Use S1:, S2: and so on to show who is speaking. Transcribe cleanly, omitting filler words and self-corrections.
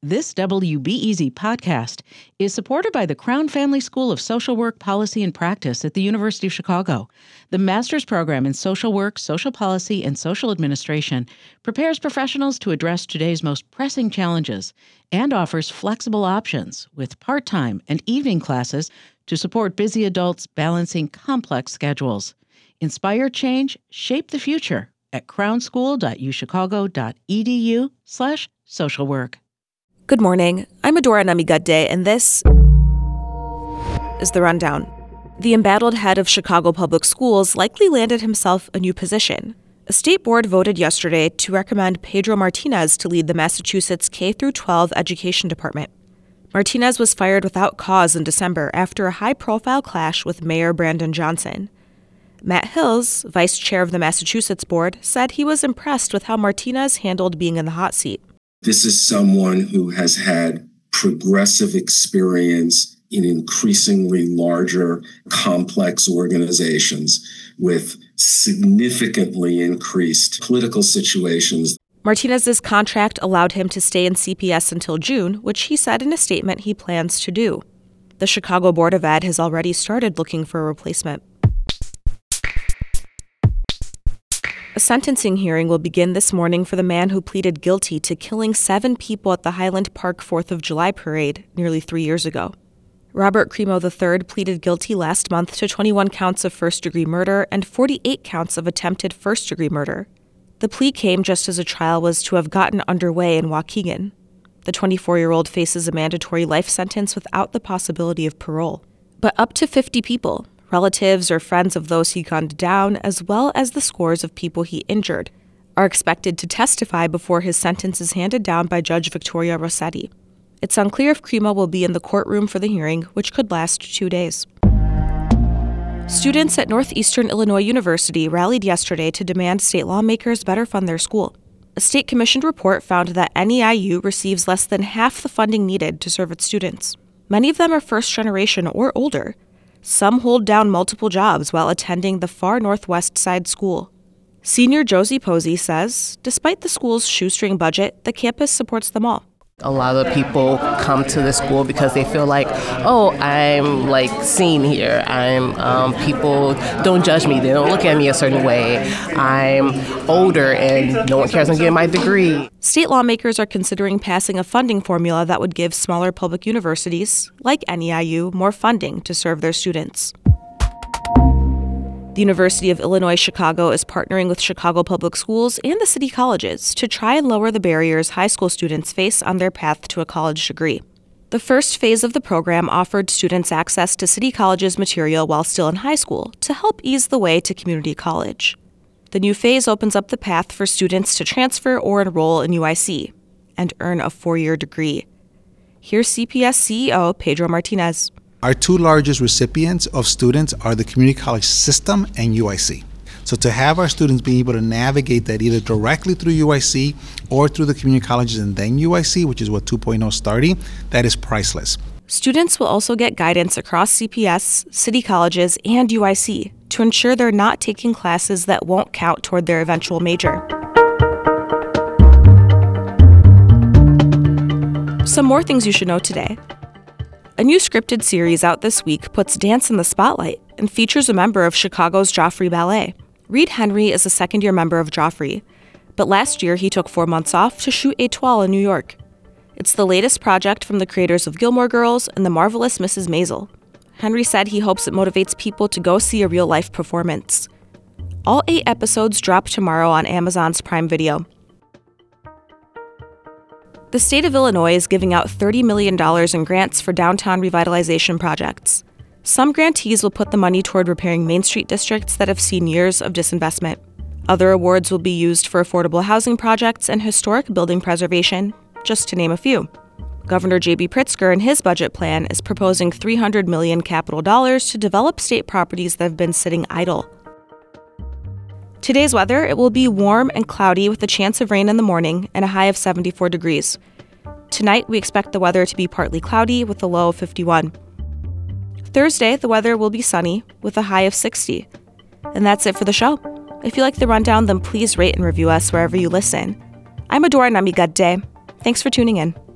S1: This WBEZ podcast is supported by the Crown Family School of Social Work, Policy, and Practice at the University of Chicago. The master's program in social work, social policy, and social administration prepares professionals to address today's most pressing challenges and offers flexible options with part-time and evening classes to support busy adults balancing complex schedules. Inspire change, shape the future at crownschool.uschicago.edu/socialwork.
S2: Good morning. I'm Adora Namigadde, and this is The Rundown. The embattled head of Chicago Public Schools likely landed himself a new position. A state board voted yesterday to recommend Pedro Martinez to lead the Massachusetts K-12 Education Department. Martinez was fired without cause in December after a high-profile clash with Mayor Brandon Johnson. Matt Hills, vice chair of the Massachusetts board, said he was impressed with how Martinez handled being in the hot seat.
S3: This is someone who has had progressive experience in increasingly larger, complex organizations with significantly increased political situations.
S2: Martinez's contract allowed him to stay in CPS until June, which he said in a statement he plans to do. The Chicago Board of Ed has already started looking for a replacement. A sentencing hearing will begin this morning for the man who pleaded guilty to killing 7 people at the Highland Park 4th of July parade nearly 3 years ago. Robert Crimo III pleaded guilty last month to 21 counts of first-degree murder and 48 counts of attempted first-degree murder. The plea came just as a trial was to have gotten underway in Waukegan. The 24-year-old faces a mandatory life sentence without the possibility of parole. But up to 50 people, relatives or friends of those he gunned down, as well as the scores of people he injured, are expected to testify before his sentence is handed down by Judge Victoria Rossetti. It's unclear if Crimo will be in the courtroom for the hearing, which could last 2 days. Students at Northeastern Illinois University rallied yesterday to demand state lawmakers better fund their school. A state-commissioned report found that NEIU receives less than half the funding needed to serve its students. Many of them are first-generation or older. Some hold down multiple jobs while attending the far northwest side school. Senior Josie Posey says, despite the school's shoestring budget, the campus supports them all.
S4: A lot of people come to the school because they feel like, oh, I'm seen here. People don't judge me. They don't look at me a certain way. I'm older and no one cares I'm getting my degree.
S2: State lawmakers are considering passing a funding formula that would give smaller public universities, like NEIU, more funding to serve their students. The University of Illinois Chicago is partnering with Chicago Public Schools and the city colleges to try and lower the barriers high school students face on their path to a college degree. The first phase of the program offered students access to city colleges material while still in high school to help ease the way to community college. The new phase opens up the path for students to transfer or enroll in UIC and earn a 4-year degree. Here's CPS CEO Pedro Martinez.
S5: Our 2 largest recipients of students are the community college system and UIC. So to have our students be able to navigate that either directly through UIC or through the community colleges and then UIC, which is what 2.0 is starting, that is priceless.
S2: Students will also get guidance across CPS, city colleges, and UIC to ensure they're not taking classes that won't count toward their eventual major. Some more things you should know today. A new scripted series out this week puts dance in the spotlight and features a member of Chicago's Joffrey Ballet. Reed Henry is a second-year member of Joffrey, but last year he took 4 months off to shoot Étoile in New York. It's the latest project from the creators of Gilmore Girls and The Marvelous Mrs. Maisel. Henry said he hopes it motivates people to go see a real-life performance. All 8 episodes drop tomorrow on Amazon's Prime Video. The state of Illinois is giving out $30 million in grants for downtown revitalization projects. Some grantees will put the money toward repairing Main Street districts that have seen years of disinvestment. Other awards will be used for affordable housing projects and historic building preservation, just to name a few. Governor J.B. Pritzker in his budget plan is proposing $300 million capital dollars to develop state properties that have been sitting idle. Today's weather, it will be warm and cloudy with a chance of rain in the morning and a high of 74 degrees. Tonight, we expect the weather to be partly cloudy with a low of 51. Thursday, the weather will be sunny with a high of 60. And that's it for the show. If you like the rundown, then please rate and review us wherever you listen. I'm Adora Namigadde. Thanks for tuning in.